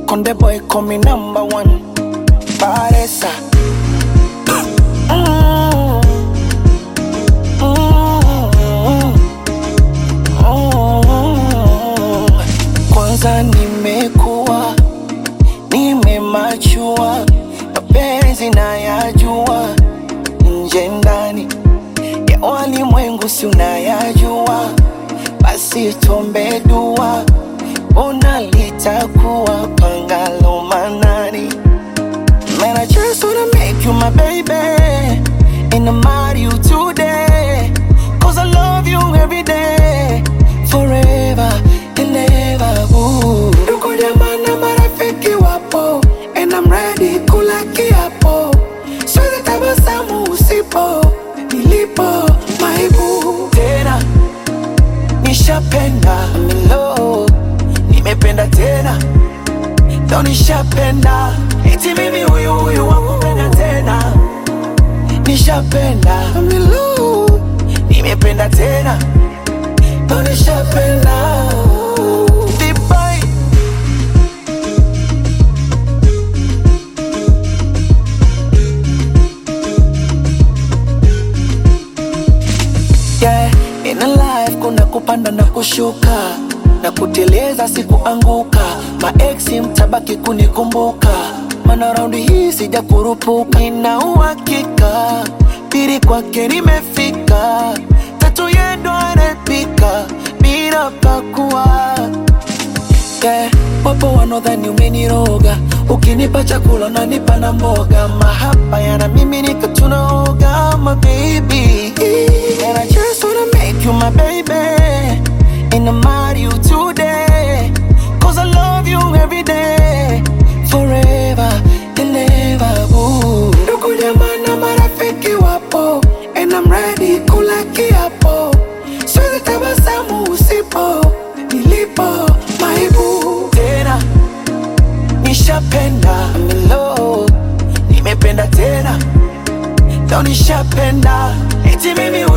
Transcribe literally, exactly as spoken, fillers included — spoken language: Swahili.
Konde boy call me number one. Paresa. Mm. Mm. Mm. Kwanza nimekuwa, nimemachua, mapenzi nayajua, nje ndani ya walimwengu si unayajua, basi tuombe dua, ona litakuwa pangalo manani. Man, I just wanna make you my baby, and I'm out you today, cause I love you every day, forever and ever, ooh. Ndugu jamaa na marafiki wapo, and I'm ready kula kiapo, siwezi tabasamu usipo, nilipo my boo. Tena nishapenda, I'm in love, nimependa tena, ndo nishapenda, eti mimi huyu huyu wakupenda tena. Nishapenda, I'm in love, nimependa tena, ndo nishapenda. Dubai. Yeah, in a life kuna kupanda na kushuka, na kuteleza sikuanguka, maeksi mtabaki kunikumbuka, mana raundi hii sija kurupuka. Nina uhakika pili kwake nimefika, tatu yendo anapika bila pakua. Yeah, wapo wanodhani umeniroga, ukinipa chakula unanipa na mboga, mahaba yana mimi nika tunaoga, my baby. And I just wanna make you my baby, and I'm out you today, cause I love you every day, forever and ever, ooh. Ndugu jamaa na marafiki wapo, and I'm ready kula kiapo, siwezi tabasamu usipo, nilipo my boo. Tena nishapenda, I'm in love, nimependa tena, ndo nishapenda, eti mimi